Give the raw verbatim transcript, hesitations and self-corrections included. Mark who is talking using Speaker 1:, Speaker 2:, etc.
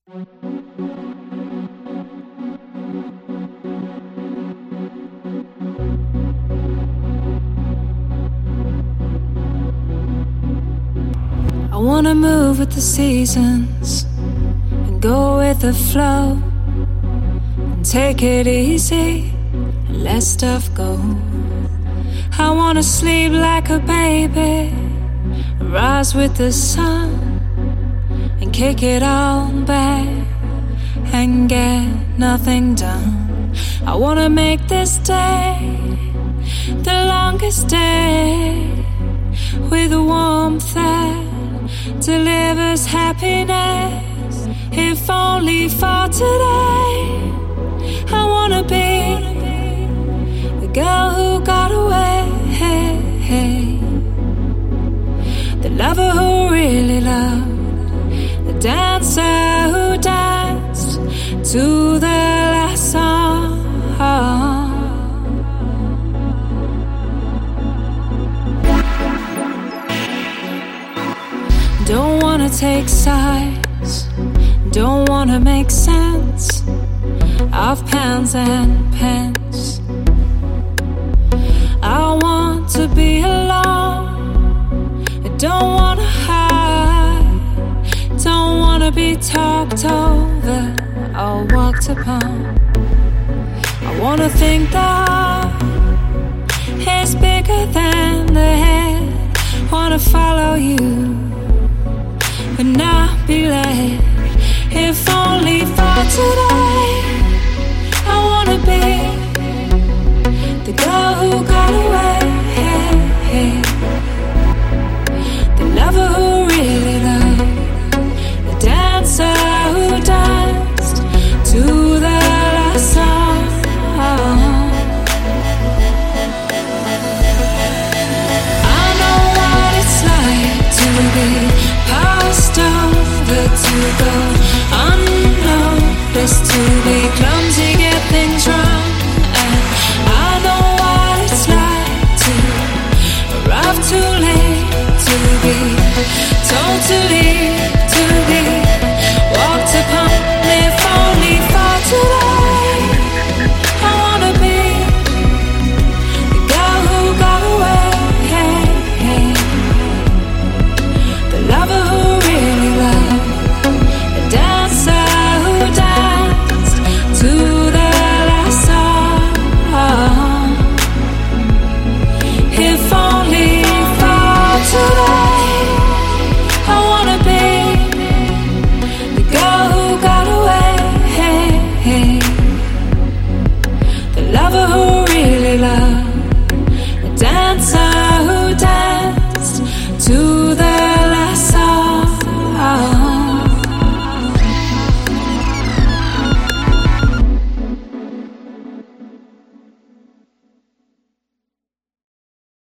Speaker 1: I wanna move with the seasons and go with the flow and take it easy and let stuff go. I wanna sleep like a baby, rise with the sun and kick it all back and get nothing done. I wanna make this day the longest day with a warmth that delivers happiness, if only for today. I wanna be the girl who got away, the lover who really loved, the dancer who danced to the last song. Don't wanna take sides, don't wanna make sense of pounds and pence. I want to be alone, I don't wanna hide, don't wanna be talked over or walked upon. I wanna think that it's bigger than the head, wanna follow you but not be led, if only for today. I wanna be the girl who got away, the lover who really loved, the dancer who danced to the last song. I know what it's like to be passed over, to go unnoticed, to be clumsy